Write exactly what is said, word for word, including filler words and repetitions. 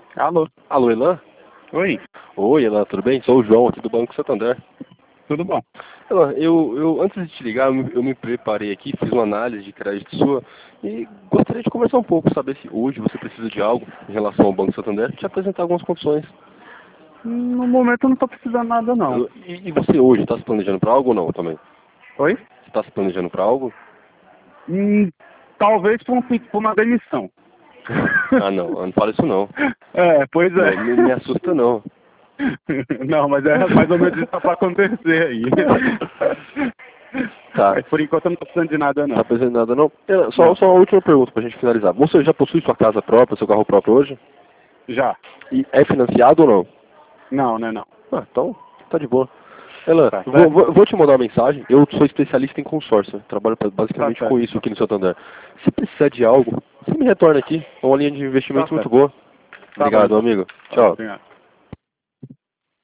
Alô? Alô, Elan? Oi, Oi, Elan, tudo bem? Sou o João aqui do Banco Santander. tudo bom? Elan, eu, eu, antes de te ligar, eu me, eu me preparei aqui, fiz uma análise de crédito sua e gostaria de conversar um pouco, saber se hoje você precisa de algo em relação ao Banco Santander, te apresentar algumas condições. No momento eu não tô precisando nada não. Eu- E, e você hoje está se planejando para algo ou não também? Oi? Você está se planejando para algo? Hum, talvez por, um, por uma demissão. Ah, não, não fala isso não. É, pois é. Não, não me assusta não. Não, mas é mais ou menos isso que tá pra acontecer aí. Tá. Mas por enquanto eu não tô precisando de nada Não não. está pensando em nada não? É, só, Não. só uma última pergunta para a gente finalizar. Você já possui sua casa própria, seu carro próprio hoje? Já. E é financiado ou não? Não, né não. Ah, então tá de boa. Elan, Tá vou, certo? vou, vou te mandar uma mensagem. Eu sou especialista em consórcio, trabalho pra- basicamente Tá com certo. isso aqui no Santander. Se precisar de algo, você me retorna aqui. É uma linha de Tá investimento muito certo. boa. Tá bom Obrigado, então. amigo. Valeu, Tchau. obrigado.